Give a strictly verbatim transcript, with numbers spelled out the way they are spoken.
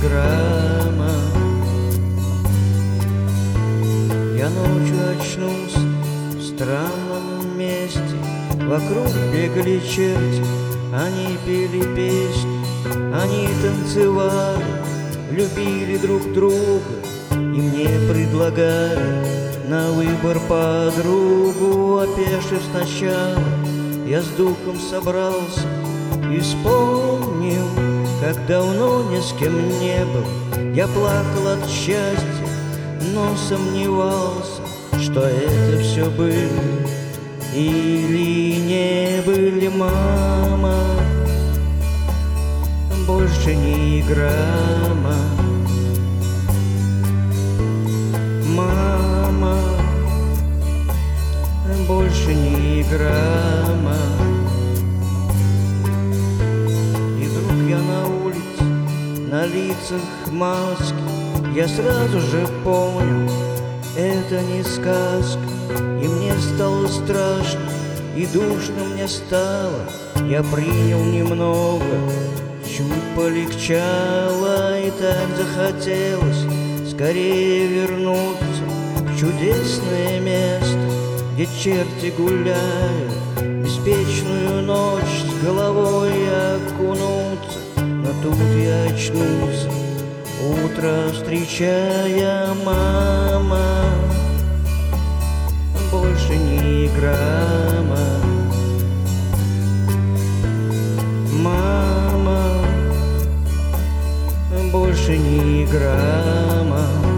грамма. Я ночью очнулся в странном месте. Вокруг бегали черти, они пели песни, они танцевали, любили друг друга, и мне предлагали на выбор подругу. Опешив сначала, я с духом собрался и вспомнил, как давно ни с кем не был. Я плакал от счастья, но сомневался, что это все были или не были. Мама, больше ни грамма. Мама, больше ни грамма. И вдруг я на улице, на лицах маски. Я сразу же понял, это не сказка. И мне стало страшно, и душно мне стало. Я принял немного, чуть полегчало, и так захотелось скорее вернуться в чудесное место, где черти гуляют, беспечную ночь с головой окунуться. Но тут я очнулся, утро встречая. Мама, больше ни грамма. Мама, больше ни грамма.